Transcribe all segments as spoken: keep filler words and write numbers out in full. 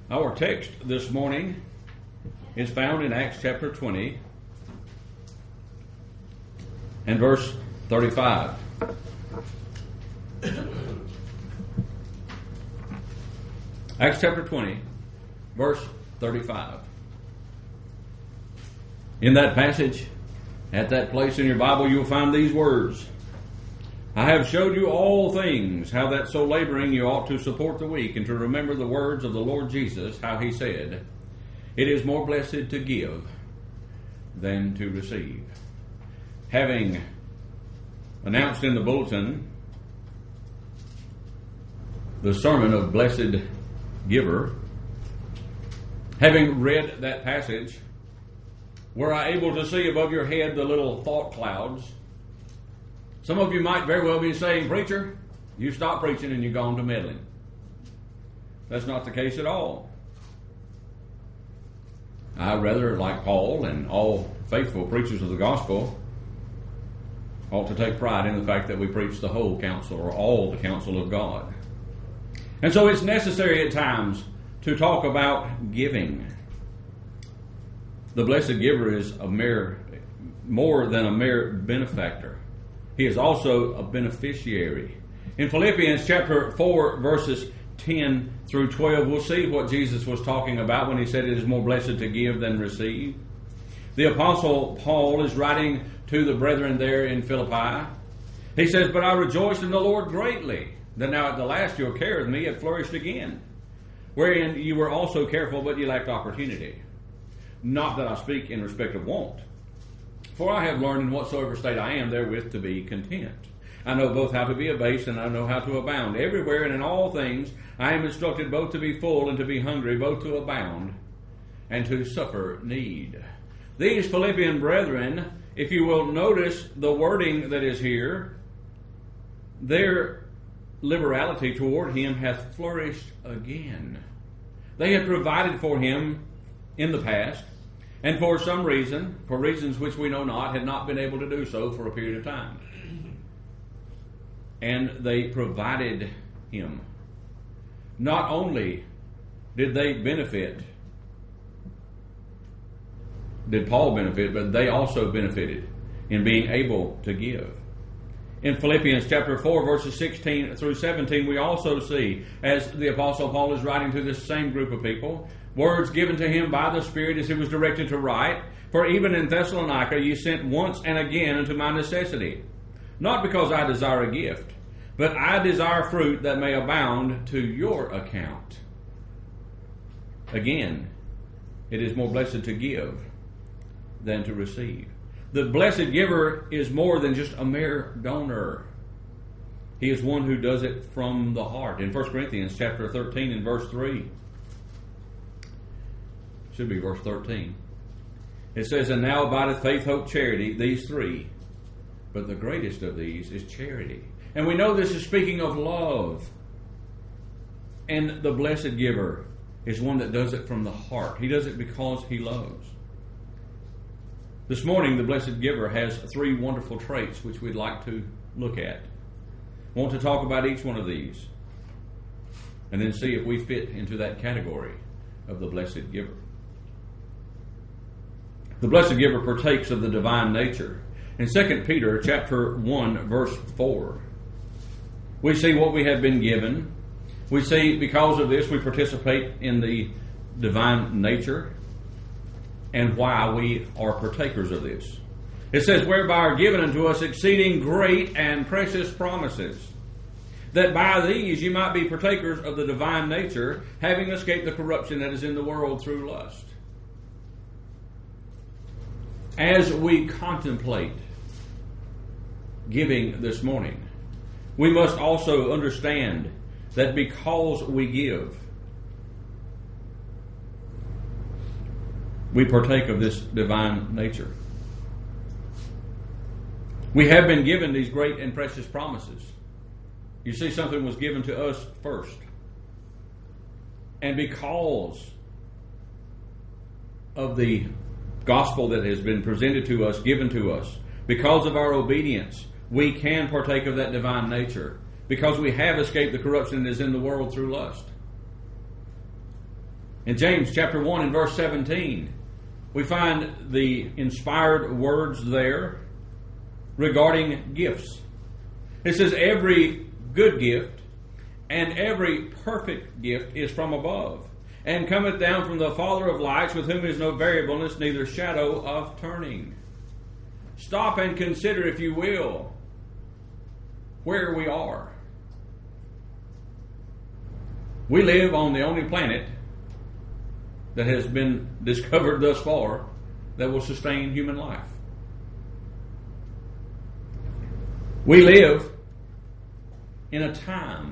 Our text this morning is found in Acts chapter twenty and verse thirty-five. Acts chapter twenty, verse thirty-five. In that passage, at that place in your Bible, you'll find these words. I have showed you all things, how that so laboring you ought to support the weak, and to remember the words of the Lord Jesus, how he said, it is more blessed to give than to receive. Having announced in the bulletin the sermon of Blessed Giver, having read that passage, were I able to see above your head the little thought clouds? Some of you might very well be saying, preacher, you stopped preaching and you've gone to meddling. That's not the case at all. I rather, like Paul and all faithful preachers of the gospel, ought to take pride in the fact that we preach the whole counsel or all the counsel of God. And so it's necessary at times to talk about giving. The blessed giver is a mere, more than a mere benefactor. He is also a beneficiary. In Philippians chapter four, verses ten through twelve, we'll see what Jesus was talking about when he said it is more blessed to give than receive. The Apostle Paul is writing to the brethren there in Philippi. He says, but I rejoiced in the Lord greatly, that now at the last your care of me have flourished again, wherein you were also careful, but you lacked opportunity. Not that I speak in respect of want. For I have learned in whatsoever state I am therewith to be content. I know both how to be abased and I know how to abound. Everywhere and in all things I am instructed both to be full and to be hungry, both to abound and to suffer need. These Philippian brethren, if you will notice the wording that is here, their liberality toward him hath flourished again. They had provided for him in the past, and for some reason, for reasons which we know not, had not been able to do so for a period of time. And they provided him. Not only did they benefit, did Paul benefit, but they also benefited in being able to give. In Philippians chapter four, verses sixteen through seventeen, we also see, as the Apostle Paul is writing to this same group of people, words given to him by the Spirit as he was directed to write. For even in Thessalonica ye sent once and again unto my necessity, not because I desire a gift, but I desire fruit that may abound to your account. Again, it is more blessed to give than to receive. The blessed giver is more than just a mere donor. He is one who does it from the heart. In First Corinthians chapter thirteen and verse three, should be verse thirteen. It says, and now abideth faith, hope, charity, these three. But the greatest of these is charity. And we know this is speaking of love. And the blessed giver is one that does it from the heart. He does it because he loves. This morning, the blessed giver has three wonderful traits which we'd like to look at. I want to talk about each one of these and then see if we fit into that category of the blessed giver. The blessed giver partakes of the divine nature. In Second Peter chapter one, verse four, we see what we have been given. We see because of this we participate in the divine nature and why we are partakers of this. It says, whereby are given unto us exceeding great and precious promises, that by these you might be partakers of the divine nature, having escaped the corruption that is in the world through lust. As we contemplate giving this morning, we must also understand that because we give, we partake of this divine nature. We have been given these great and precious promises. You see, something was given to us first. And because of the gospel that has been presented to us, given to us, because of our obedience, we can partake of that divine nature, because we have escaped the corruption that is in the world through lust. In James chapter one and verse seventeen, we find the inspired words there regarding gifts. It says, every good gift and every perfect gift is from above, and cometh down from the Father of lights, with whom is no variableness, neither shadow of turning. Stop and consider, if you will, where we are. We live on the only planet that has been discovered thus far that will sustain human life. We live in a time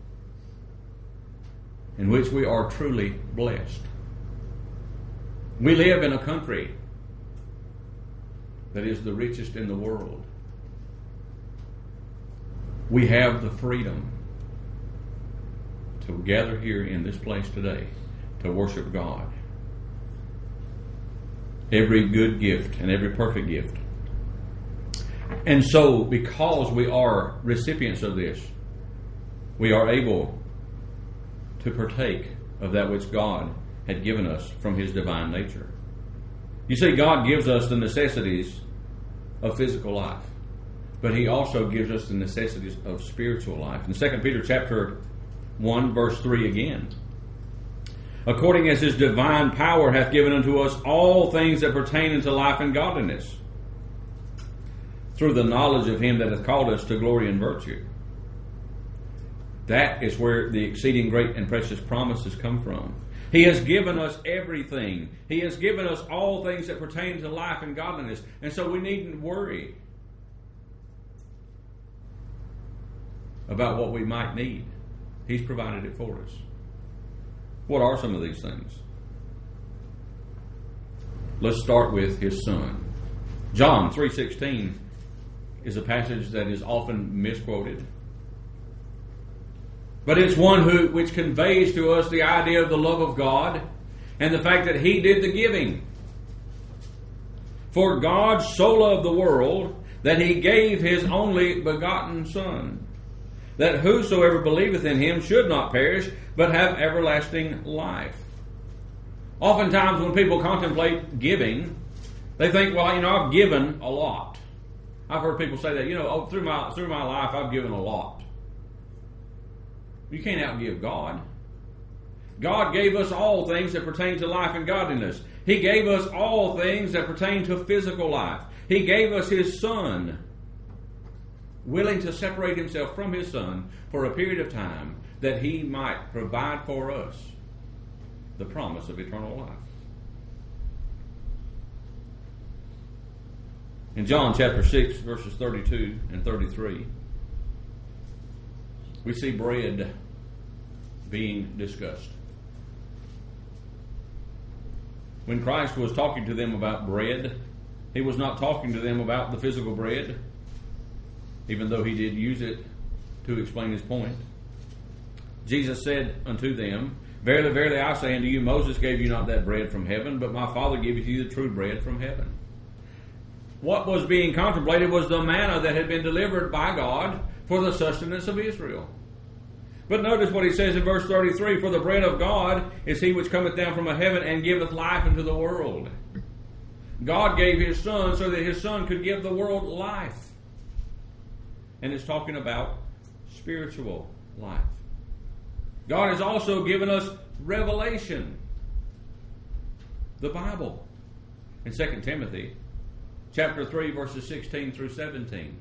in which we are truly blessed. We live in a country that is the richest in the world. We have the freedom to gather here in this place today to worship God. Every good gift and every perfect gift. And so, because we are recipients of this, we are able to partake of that which God had given us from His divine nature. You see, God gives us the necessities of physical life, but He also gives us the necessities of spiritual life. In Second Peter chapter one, verse three again, according as His divine power hath given unto us all things that pertain unto life and godliness, through the knowledge of Him that hath called us to glory and virtue. That is where the exceeding great and precious promises come from. He has given us everything. He has given us all things that pertain to life and godliness. And so we needn't worry about what we might need. He's provided it for us. What are some of these things? Let's start with His Son. John three sixteen is a passage that is often misquoted, but it's one who which conveys to us the idea of the love of God and the fact that He did the giving. For God so loved the world that He gave His only begotten Son, that whosoever believeth in Him should not perish, but have everlasting life. Oftentimes when people contemplate giving, they think, well, you know, I've given a lot. I've heard people say that, you know, oh, through my through my life I've given a lot. You can't outgive God. God gave us all things that pertain to life and godliness. He gave us all things that pertain to physical life. He gave us His Son, willing to separate Himself from His Son for a period of time that He might provide for us the promise of eternal life. In John chapter six, verses thirty-two and thirty-three, we see bread being discussed. When Christ was talking to them about bread, He was not talking to them about the physical bread, even though He did use it to explain His point. Jesus said unto them, Verily, verily, I say unto you, Moses gave you not that bread from heaven, but my Father giveth you the true bread from heaven. What was being contemplated was the manna that had been delivered by God for the sustenance of Israel. But notice what He says in verse thirty-three, For the bread of God is He which cometh down from heaven and giveth life unto the world. God gave His Son so that His Son could give the world life. And it's talking about spiritual life. God has also given us revelation, the Bible. In Second Timothy chapter three, verses sixteen through seventeen,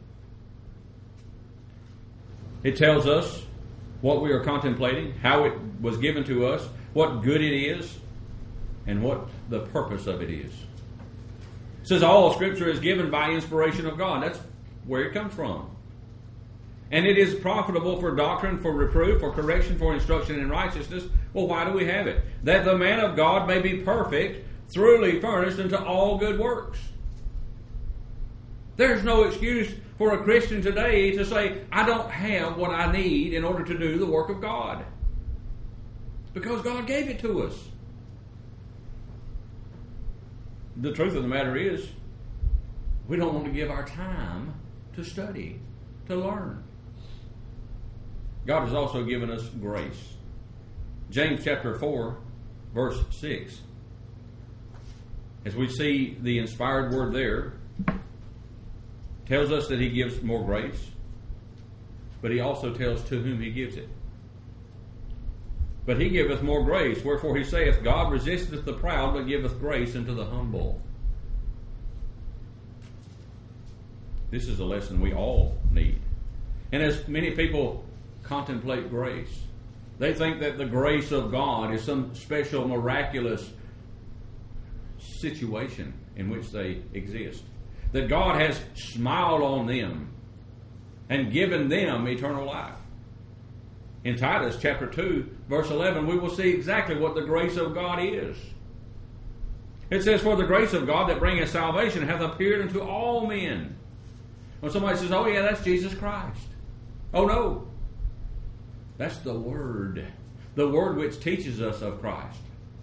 it tells us what we are contemplating, how it was given to us, what good it is, and what the purpose of it is. It says all Scripture is given by inspiration of God. That's where it comes from. And it is profitable for doctrine, for reproof, for correction, for instruction in righteousness. Well, why do we have it? That the man of God may be perfect, thoroughly furnished unto all good works. There's no excuse for a Christian today to say, I don't have what I need in order to do the work of God. Because God gave it to us. The truth of the matter is, we don't want to give our time to study, to learn. God has also given us grace. James chapter four verse six. As we see the inspired word there, tells us that he gives more grace, but he also tells to whom he gives it. But he giveth more grace, wherefore he saith, God resisteth the proud, but giveth grace unto the humble. This is a lesson we all need. And as many people contemplate grace, they think that the grace of God is some special, miraculous situation in which they exist. That God has smiled on them and given them eternal life. In Titus chapter two, verse eleven, we will see exactly what the grace of God is. It says, for the grace of God that bringeth salvation hath appeared unto all men. When somebody says, oh yeah, that's Jesus Christ. Oh no. That's the Word. The Word which teaches us of Christ.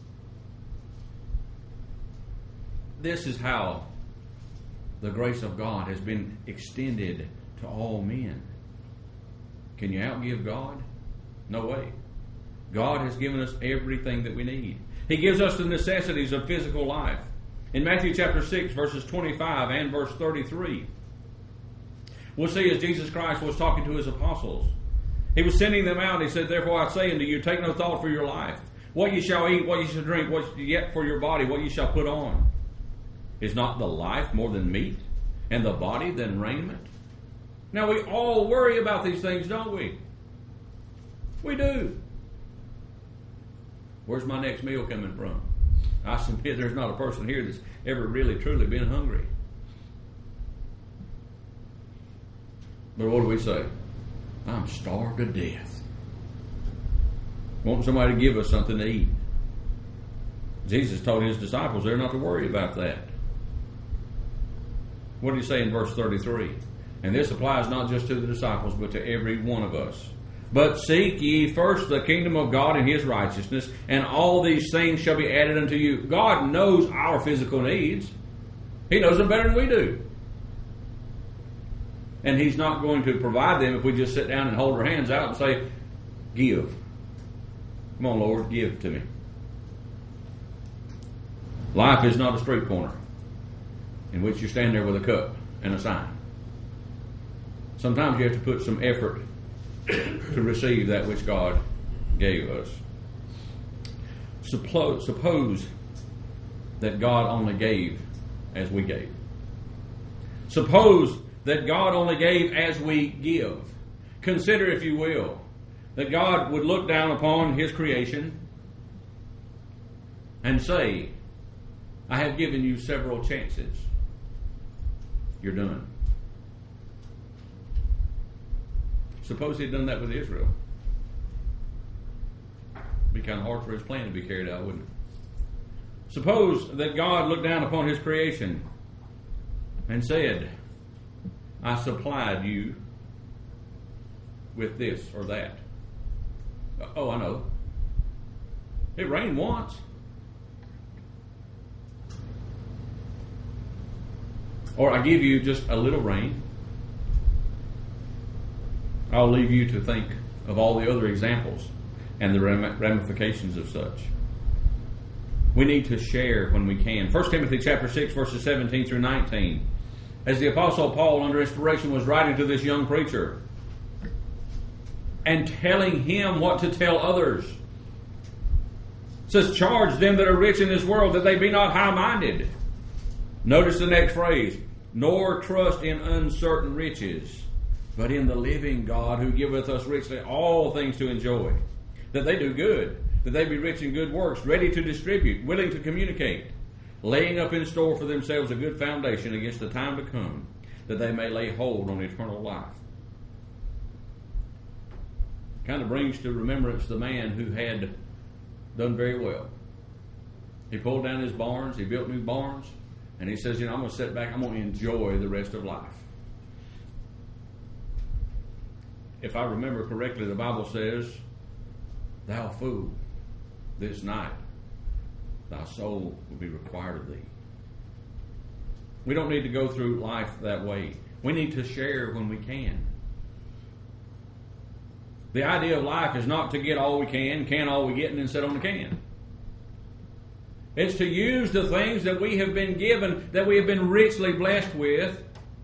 This is how the grace of God has been extended to all men. Can you outgive God? No way. God has given us everything that we need. He gives us the necessities of physical life. In Matthew chapter six, verses twenty-five and verse thirty-three, we'll see as Jesus Christ was talking to his apostles, he was sending them out. He said, therefore I say unto you, take no thought for your life, what ye shall eat, what ye shall drink, what yet for your body, what ye shall put on. Is not the life more than meat, and the body than raiment? Now we all worry about these things, don't we? We do. Where's my next meal coming from? I submit there's not a person here that's ever really truly been hungry. But what do we say? I'm starved to death. Want somebody to give us something to eat. Jesus told his disciples they're not to worry about that. What did he say in verse thirty-three? And this applies not just to the disciples, but to every one of us. But seek ye first the kingdom of God and his righteousness, and all these things shall be added unto you. God knows our physical needs. He knows them better than we do. And he's not going to provide them if we just sit down and hold our hands out and say, give. Come on, Lord, give to me. Life is not a street corner in which you stand there with a cup and a sign. Sometimes you have to put some effort to receive that which God gave us. Suppose, suppose that God only gave as we gave. Suppose that God only gave as we give. Consider, if you will, that God would look down upon his creation and say, I have given you several chances. You're done. Suppose he'd done that with Israel. It'd be kind of hard for his plan to be carried out, wouldn't it? Suppose that God looked down upon his creation and said, I supplied you with this or that. Oh, I know. It rained once. Or I give you just a little rain. I'll leave you to think of all the other examples and the ramifications of such. We need to share when we can. First Timothy chapter six, verses seventeen through nineteen. As the Apostle Paul, under inspiration, was writing to this young preacher and telling him what to tell others. It says, charge them that are rich in this world that they be not high-minded. Notice the next phrase, nor trust in uncertain riches, but in the living God who giveth us richly all things to enjoy. That they do good, that they be rich in good works, ready to distribute, willing to communicate, laying up in store for themselves a good foundation against the time to come, that they may lay hold on eternal life. Kind of brings to remembrance the man who had done very well. He pulled down his barns, he built new barns, and he says, you know, I'm going to sit back, I'm going to enjoy the rest of life. If I remember correctly, the Bible says, thou fool, this night thy soul will be required of thee. We don't need to go through life that way. We need to share when we can. The idea of life is not to get all we can, can all we get, and then sit on the can. It's to use the things that we have been given, that we have been richly blessed with,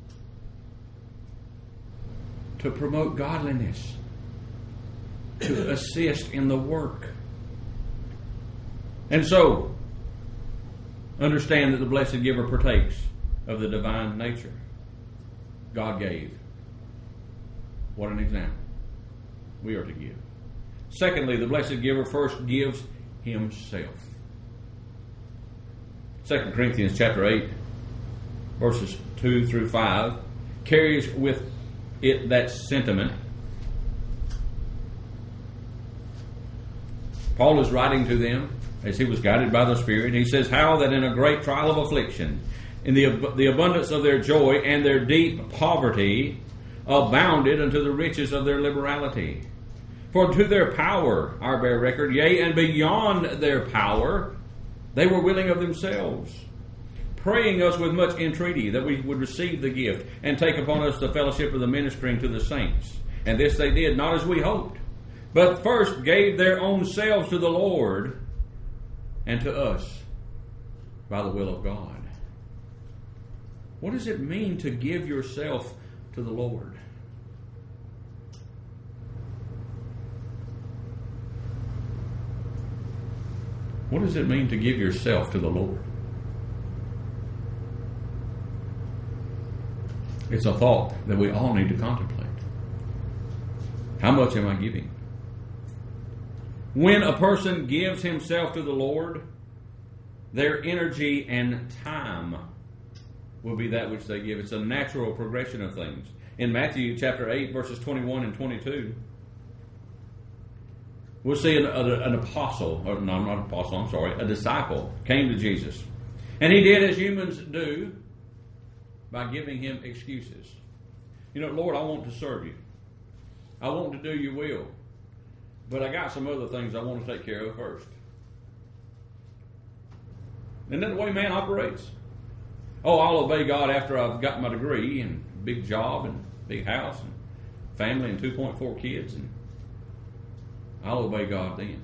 to promote godliness, to assist in the work. And so, understand that the blessed giver partakes of the divine nature God gave. What an example we are to give. Secondly, the blessed giver first gives himself. Second Corinthians chapter eight, verses two through five, carries with it that sentiment. Paul is writing to them as he was guided by the Spirit. He says, how that in a great trial of affliction, in the, the abundance of their joy and their deep poverty, abounded unto the riches of their liberality. For to their power, our bear record, yea, and beyond their power, they were willing of themselves, praying us with much entreaty that we would receive the gift and take upon us the fellowship of the ministering to the saints. And this they did, not as we hoped, but first gave their own selves to the Lord and to us by the will of God. What does it mean to give yourself to the Lord? What does it mean to give yourself to the Lord? It's a thought that we all need to contemplate. How much am I giving? When a person gives himself to the Lord, their energy and time will be that which they give. It's a natural progression of things. In Matthew chapter eight, verses twenty-one and twenty-two, we'll see an, a, an apostle, or no, not an apostle, I'm sorry, a disciple came to Jesus. And he did as humans do by giving him excuses. You know, Lord, I want to serve you. I want to do your will. But I got some other things I want to take care of first. Isn't that the way man operates? Oh, I'll obey God after I've got my degree and big job and big house and family and two point four kids, and I'll obey God then.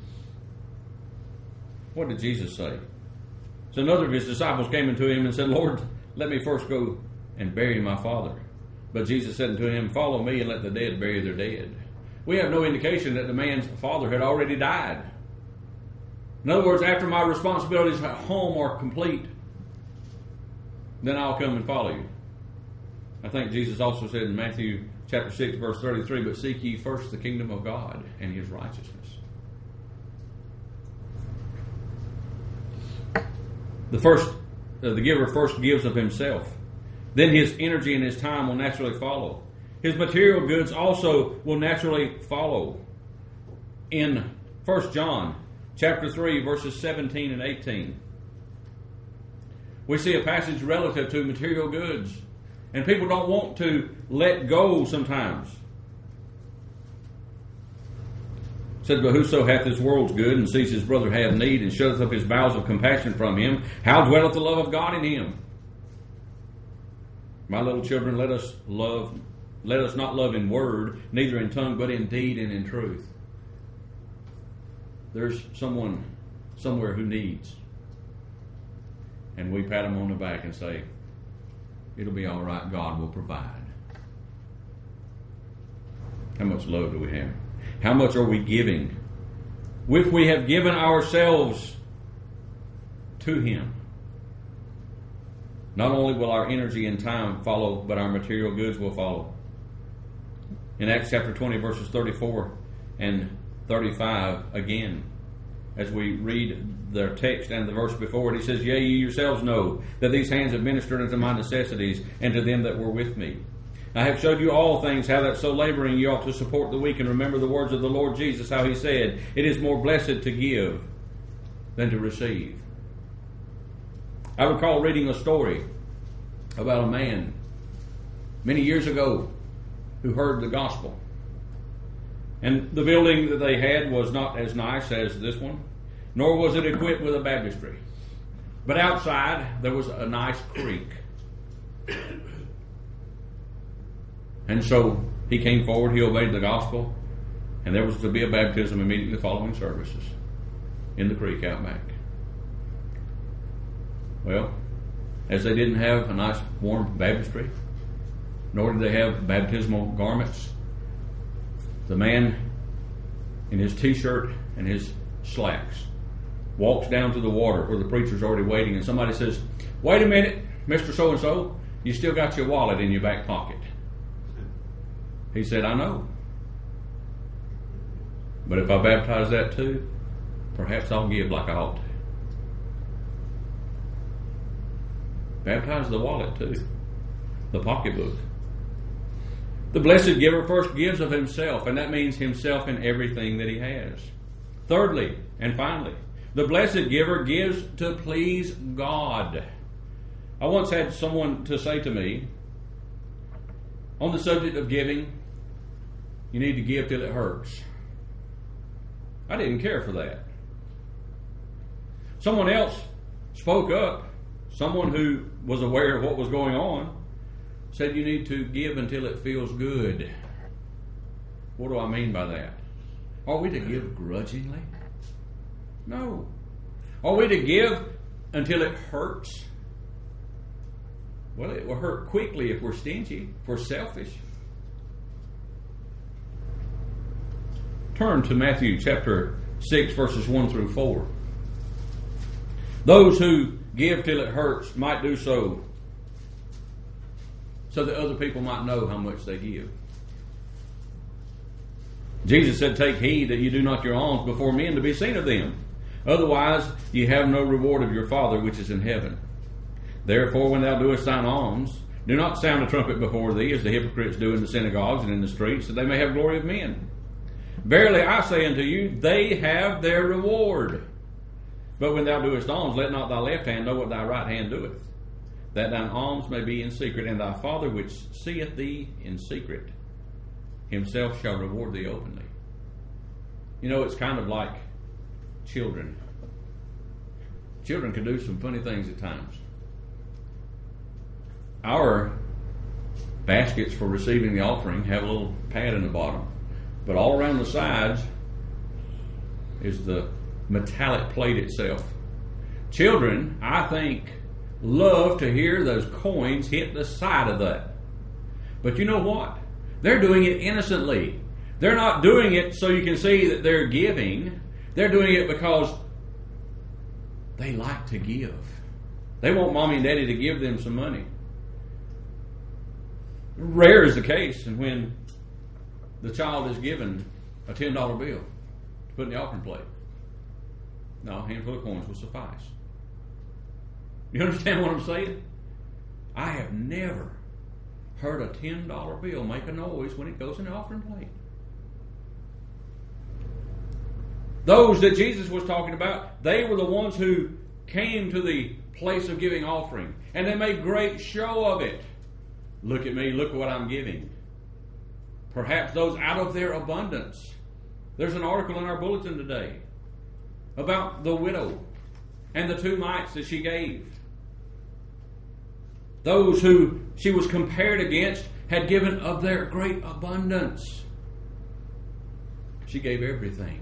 What did Jesus say? So another of his disciples came unto him and said, Lord, let me first go and bury my father. But Jesus said unto him, follow me and let the dead bury their dead. We have no indication that the man's father had already died. In other words, after my responsibilities at home are complete, then I'll come and follow you. I think Jesus also said in Matthew chapter six, verse thirty-three, but seek ye first the kingdom of God and his righteousness. The first, uh, the giver first gives of himself. Then his energy and his time will naturally follow. His material goods also will naturally follow. In First John chapter three, verses seventeen and eighteen, we see a passage relative to material goods. And people don't want to let go sometimes. It said, but whoso hath this world's good and sees his brother have need and shutteth up his bowels of compassion from him, how dwelleth the love of God in him? My little children, let us love, let us not love in word, neither in tongue, but in deed and in truth. There's someone somewhere who needs, and we pat them on the back and say, it'll be all right, God will provide. How much love do we have? How much are we giving? If we have given ourselves to him, not only will our energy and time follow, but our material goods will follow. In Acts chapter twenty, verses thirty-four and thirty-five, again, as we read the text and the verse before it, he says, yea, ye yourselves know that these hands have ministered unto my necessities and to them that were with me. I have showed you all things, how that so laboring you ought to support the weak, and remember the words of the Lord Jesus, how he said, it is more blessed to give than to receive. I recall reading a story about a man many years ago who heard the gospel. And the building that they had was not as nice as this one, nor was it equipped with a baptistry. But outside there was a nice creek. And so he came forward, he obeyed the gospel, and there was to be a baptism immediately following services in the creek out back. Well, as they didn't have a nice warm baptistry, nor did they have baptismal garments, the man in his t-shirt and his slacks walks down to the water where the preacher's already waiting, and somebody says, "Wait a minute, Mister So-and-so, you still got your wallet in your back pocket." He said, "I know. But if I baptize that too, perhaps I'll give like I ought to." Baptize the wallet too, the pocketbook. The blessed giver first gives of himself, and that means himself in everything that he has. Thirdly, and finally, the blessed giver gives to please God. I once had someone to say to me, on the subject of giving, you need to give till it hurts. I didn't care for that. Someone else spoke up, someone who was aware of what was going on, said you need to give until it feels good. What do I mean by that? Are we to give grudgingly? No. Are we to give until it hurts? Well, it will hurt quickly if we're stingy, if we're selfish. Turn to Matthew chapter six, verses one through four. Those who give till it hurts might do so so that other people might know how much they give. Jesus said, "Take heed that you do not your alms before men to be seen of them. Otherwise ye have no reward of your Father which is in heaven. Therefore when thou doest thine alms, do not sound a trumpet before thee, as the hypocrites do in the synagogues and in the streets, that they may have glory of men. Verily I say unto you, they have their reward. But when thou doest alms, let not thy left hand know what thy right hand doeth, that thine alms may be in secret, and thy Father which seeth thee in secret himself shall reward thee openly." You know, it's kind of like children. Children can do some funny things at times. Our baskets for receiving the offering have a little pad in the bottom, but all around the sides is the metallic plate itself. Children, I think, love to hear those coins hit the side of that. But you know what? They're doing it innocently. They're not doing it so you can see that they're giving. They're doing it because they like to give. They want mommy and daddy to give them some money. Rare is the case, and when the child is given a ten dollar bill to put in the offering plate, no, a handful of coins will suffice. You understand what I'm saying? I have never heard a ten dollar bill make a noise when it goes in the offering plate. Those that Jesus was talking about, they were the ones who came to the place of giving offering, and they made great show of it. Look at me, look what I'm giving. Perhaps those out of their abundance. There's an article in our bulletin today about the widow and the two mites that she gave. Those who she was compared against had given of their great abundance. She gave everything.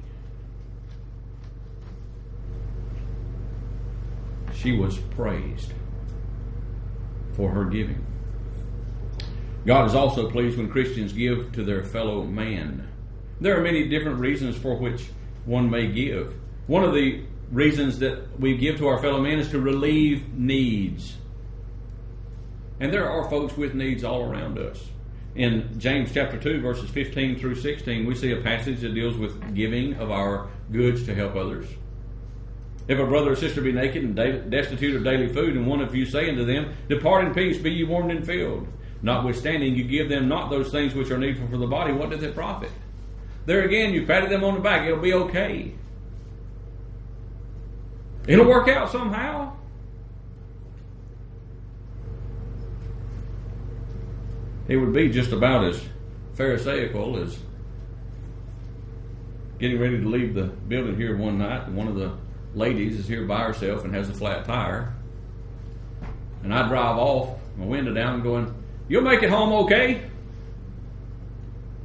She was praised for her giving. God is also pleased when Christians give to their fellow man. There are many different reasons for which one may give. One of the reasons that we give to our fellow man is to relieve needs. And there are folks with needs all around us. In James chapter two, verses fifteen through sixteen, we see a passage that deals with giving of our goods to help others. If a brother or sister be naked and destitute of daily food, and one of you say unto them, Depart in peace, be ye warmed and filled. Notwithstanding, you give them not those things which are needful for the body, what doth it profit? There again, you patted them on the back, it'll be okay. It'll work out somehow. It would be just about as pharisaical as getting ready to leave the building here one night, and one of the ladies is here by herself and has a flat tire. And I drive off, my window down, and going, You'll make it home okay?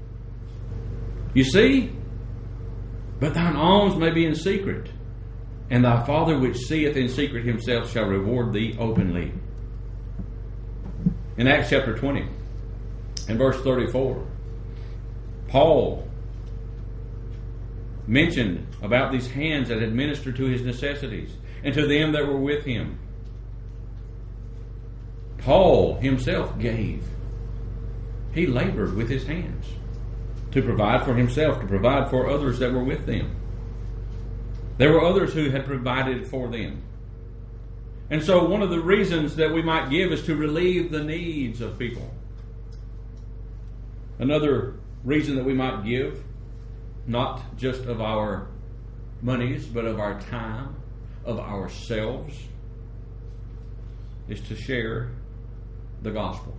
You see? But thine alms may be in secret, And thy Father which seeth in secret himself shall reward thee openly. In Acts chapter twenty and verse thirty-four, Paul mentioned about these hands that had ministered to his necessities and to them that were with him. Paul himself gave. He labored with his hands to provide for himself, to provide for others that were with them. There were others who had provided for them. And so one of the reasons that we might give is to relieve the needs of people. Another reason that we might give, not just of our monies, but of our time, of ourselves, is to share the gospel.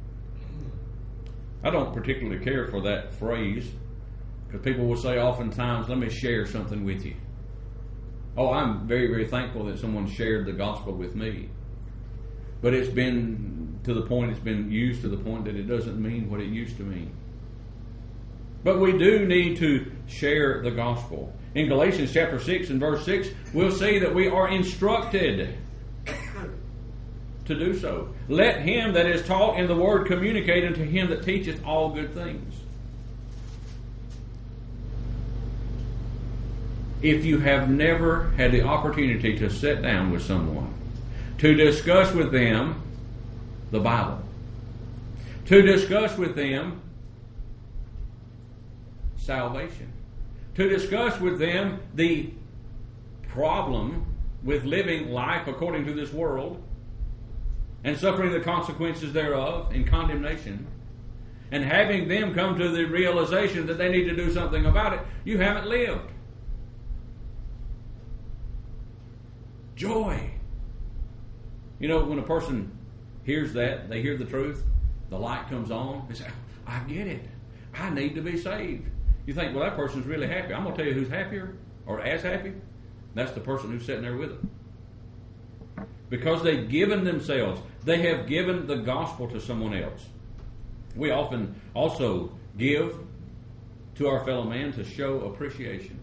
I don't particularly care for that phrase, because people will say oftentimes, let me share something with you. Oh, I'm very, very thankful that someone shared the gospel with me. But it's been to the point, it's been used to the point that it doesn't mean what it used to mean. But we do need to share the gospel. In Galatians chapter six and verse six, we'll see that we are instructed to do so. Let him that is taught in the word communicate unto him that teacheth all good things. If you have never had the opportunity to sit down with someone, to discuss with them the Bible, to discuss with them salvation, to discuss with them the problem with living life according to this world and suffering the consequences thereof in condemnation, and having them come to the realization that they need to do something about it, you haven't lived. Joy. You know, when a person hears that, they hear the truth, the light comes on, they say, I get it. I need to be saved. You think, well, that person's really happy. I'm going to tell you who's happier or as happy. That's the person who's sitting there with them. Because they've given themselves. They have given the gospel to someone else. We often also give to our fellow man to show appreciation.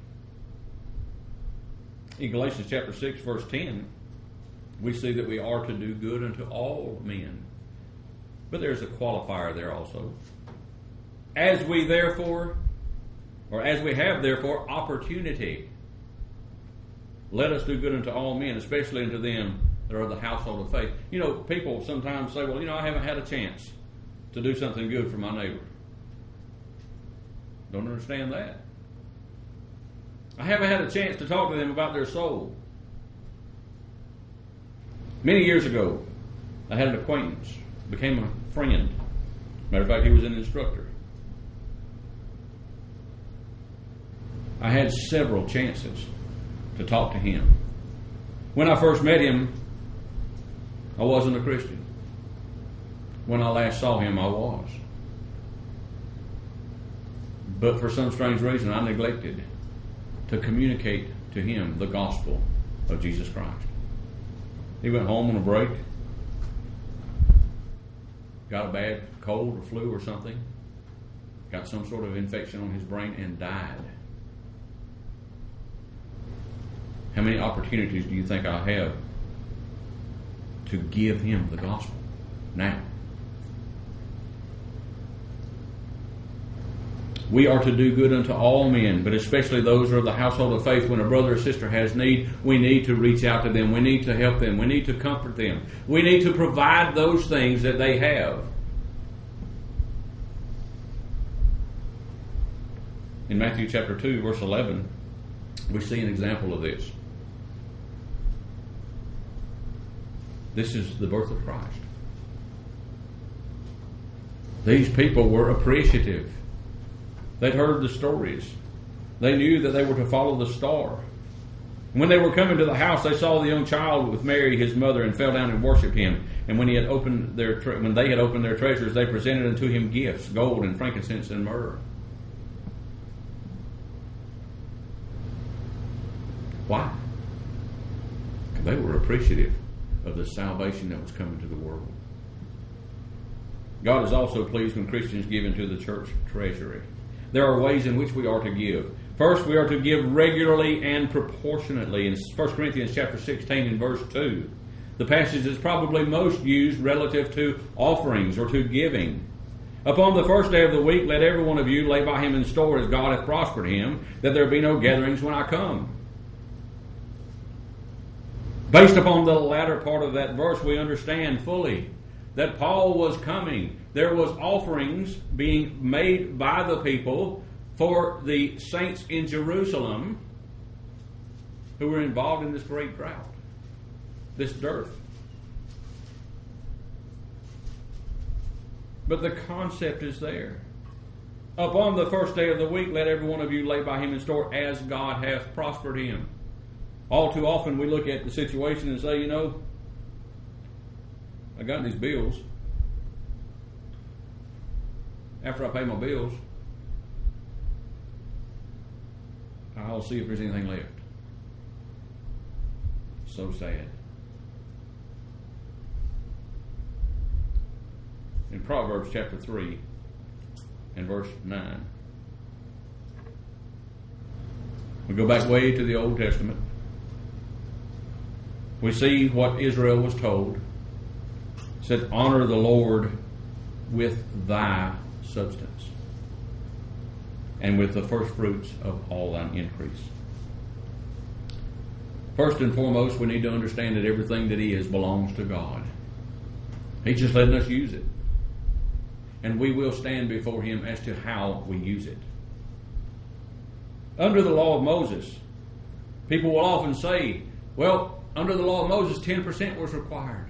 In Galatians chapter six, verse ten, we see that we are to do good unto all men. But there's a qualifier there also. As we therefore, or as we have therefore opportunity, let us do good unto all men, especially unto them that are of the household of faith. You know, people sometimes say, well, you know, I haven't had a chance to do something good for my neighbor. Don't understand that. I haven't had a chance to talk to them about their soul. Many years ago, I had an acquaintance, became a friend. Matter of fact, he was an instructor. I had several chances to talk to him. When I first met him, I wasn't a Christian. When I last saw him, I was. But for some strange reason, I neglected to communicate to him the gospel of Jesus Christ. He went home on a break, got a bad cold or flu or something, got some sort of infection on his brain, and died. How many opportunities do you think I have to give him the gospel now? We are to do good unto all men, but especially those who are of the household of faith. When a brother or sister has need, we need to reach out to them. We need to help them. We need to comfort them. We need to provide those things that they have. In Matthew chapter two, verse eleven, we see an example of this. This is the birth of Christ. These people were appreciative. They'd heard the stories. They knew that they were to follow the star. When they were coming to the house, they saw the young child with Mary, his mother, and fell down and worshipped him. And when he had opened their tre- when they had opened their treasures, they presented unto him gifts, gold and frankincense and myrrh. Why? Because they were appreciative of the salvation that was coming to the world. God is also pleased when Christians give into the church treasury. There are ways in which we are to give. First, we are to give regularly and proportionately. In First Corinthians chapter sixteen and verse two, the passage is probably most used relative to offerings or to giving. Upon the first day of the week, let every one of you lay by him in store as God hath prospered him, that there be no gatherings when I come. Based upon the latter part of that verse, we understand fully that Paul was coming. There was offerings being made by the people for the saints in Jerusalem who were involved in this great drought, this dearth. But the concept is there. Upon the first day of the week, let every one of you lay by him in store as God hath prospered him. All too often we look at the situation and say, you know, I got these bills. After I pay my bills, I'll see if there's anything left. So sad. In Proverbs chapter three and verse nine, we go back way to the Old Testament. We see what Israel was told. It said, honor the Lord with thy substance, and with the first fruits of all thine increase. First and foremost, we need to understand that everything that is belongs to God. He's just letting us use it. And we will stand before him as to how we use it. Under the law of Moses, people will often say, well, under the law of Moses, ten percent was required.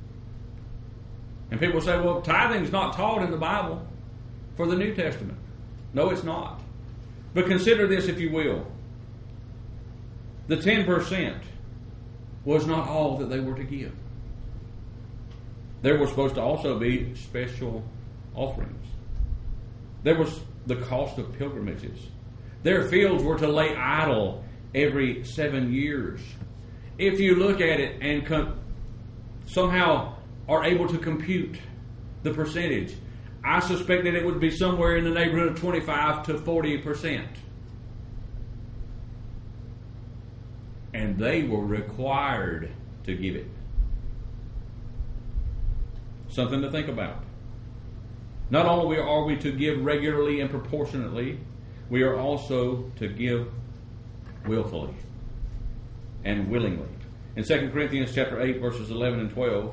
And people say, well, tithing is not taught in the Bible for the New Testament. No, it's not. But consider this, if you will. The ten percent was not all that they were to give. There were supposed to also be special offerings. There was the cost of pilgrimages. Their fields were to lay idle every seven years. If you look at it and com- somehow are able to compute the percentage, I suspect that it would be somewhere in the neighborhood of twenty-five to forty percent. And they were required to give it. Something to think about. Not only are we to give regularly and proportionately, we are also to give willfully and willingly. In Second Corinthians chapter eight, verses eleven and twelve,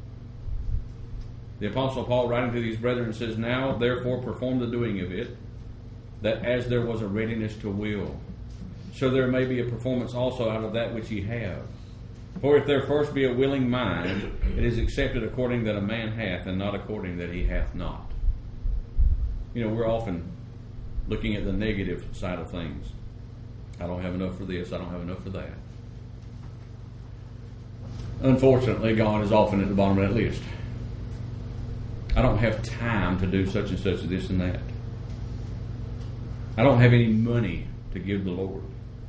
the Apostle Paul, writing to these brethren, says, now therefore perform the doing of it, that as there was a readiness to will, so there may be a performance also out of that which ye have. For if there first be a willing mind, it is accepted according that a man hath, and not according that he hath not. You know, we're often looking at the negative side of things. I don't have enough for this, I don't have enough for that. Unfortunately, God is often at the bottom of that list. I don't have time to do such and such, this and that. I don't have any money to give the Lord.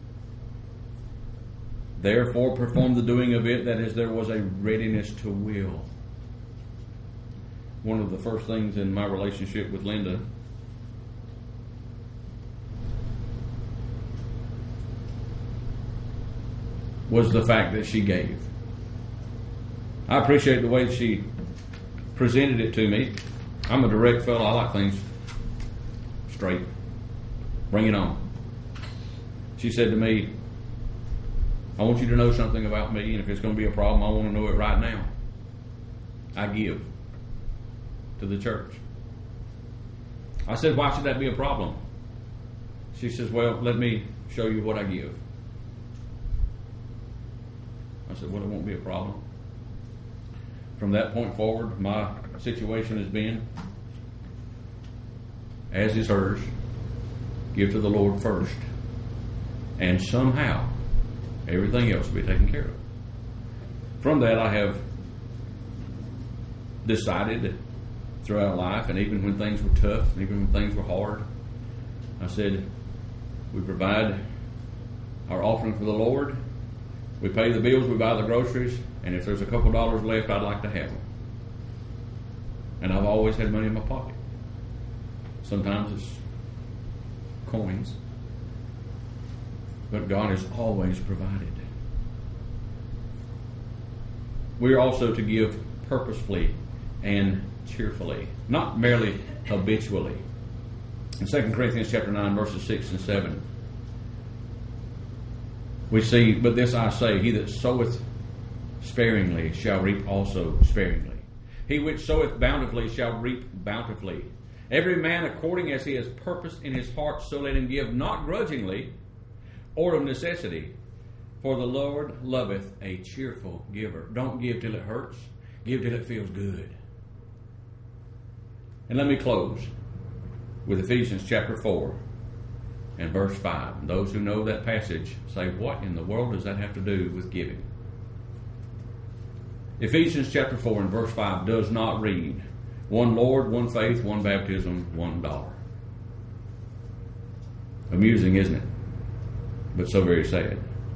Therefore, perform the doing of it, that is, there was a readiness to will. One of the first things in my relationship with Linda was the fact that she gave. I appreciate the way she presented it to me. I'm a direct fellow. I like things straight. Bring it on. She said to me, I want you to know something about me, and if it's going to be a problem, I want to know it right now. I give to the church. I said, why should that be a problem? She says, well, let me show you what I give. I said, well, it won't be a problem. From that point forward, my situation has been, as is hers, give to the Lord first. And somehow, everything else will be taken care of. From that, I have decided throughout life, and even when things were tough, and even when things were hard, I said, we provide our offering for the Lord, we pay the bills, we buy the groceries, and if there's a couple dollars left, I'd like to have them. And I've always had money in my pocket. Sometimes it's coins, but God has always provided. We are also to give purposefully and cheerfully, not merely habitually. In Second Corinthians chapter nine, verses six and seven, we see, "But this I say, he that soweth sparingly shall reap also sparingly. He which soweth bountifully shall reap bountifully. Every man according as he has purposed in his heart, so let him give, not grudgingly or of necessity. For the Lord loveth a cheerful giver." Don't give till it hurts. Give till it feels good. And let me close with Ephesians chapter four and verse five. And those who know that passage say, what in the world does that have to do with giving? Ephesians chapter four and verse five does not read, one Lord, one faith, one baptism, one dollar. Amusing, isn't it? But so very sad.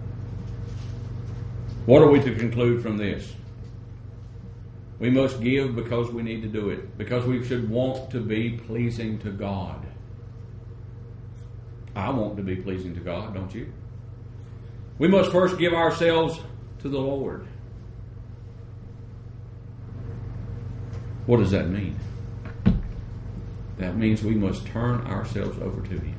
What are we to conclude from this? We must give because we need to do it, because we should want to be pleasing to God. I want to be pleasing to God, don't you? We must first give ourselves to the Lord. What does that mean? That means we must turn ourselves over to Him.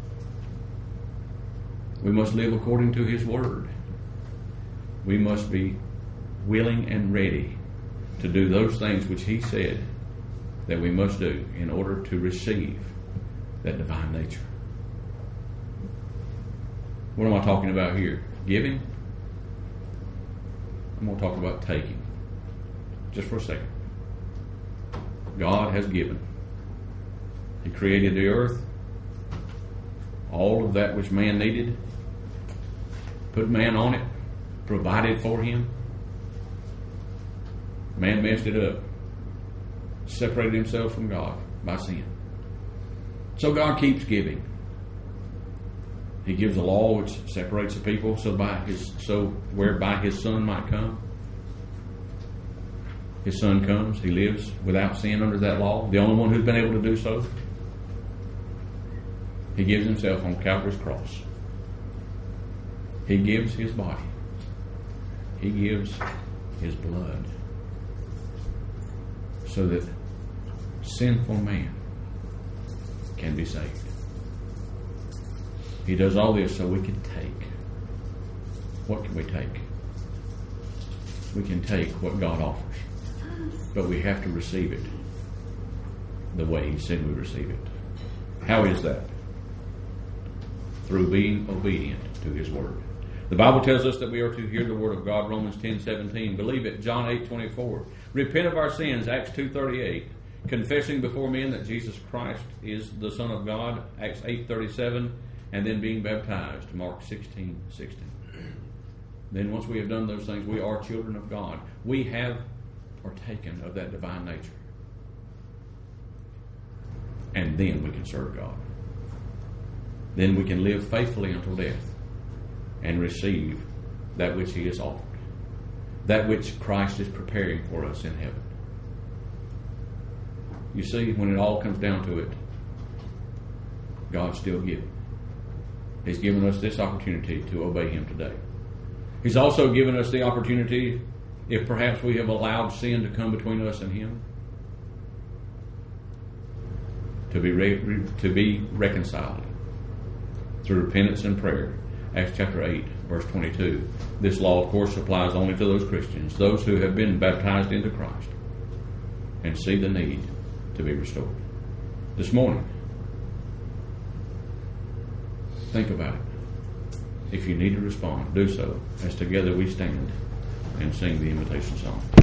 We must live according to His Word. We must be willing and ready to do those things which He said that we must do in order to receive that divine nature. What am I talking about here? Giving? I'm going to talk about taking. Just for a second. God has given. He created the earth, all of that which man needed, put man on it, provided for him. Man messed it up, separated himself from God by sin. So God keeps giving. He gives a law which separates the people so by his so whereby his Son might come. His Son comes, He lives without sin under that law, the only one who's been able to do so. He gives Himself on Calvary's cross. He gives His body. He gives His blood so that sinful man can be saved. He does all this so we can take. What can we take? We can take what God offers. But we have to receive it the way He said we receive it. How is that? Through being obedient to His Word. The Bible tells us that we are to hear the Word of God, Romans ten seventeen. Believe it, John eight twenty-four. Repent of our sins, Acts two thirty-eight. Confessing before men that Jesus Christ is the Son of God, Acts eight thirty-seven. And then being baptized, Mark sixteen sixteen. Then once we have done those things, we are children of God. We have partaken of that divine nature. And then we can serve God. Then we can live faithfully until death and receive that which He has offered. That which Christ is preparing for us in heaven. You see, when it all comes down to it, God's still giving. He's given us this opportunity to obey Him today. He's also given us the opportunity, if perhaps we have allowed sin to come between us and Him, to be re- to be reconciled through repentance and prayer. Acts chapter eight, verse twenty-two. This law, of course, applies only to those Christians, those who have been baptized into Christ and see the need to be restored. This morning, think about it. If you need to respond, do so as together we stand and sing the invitation song.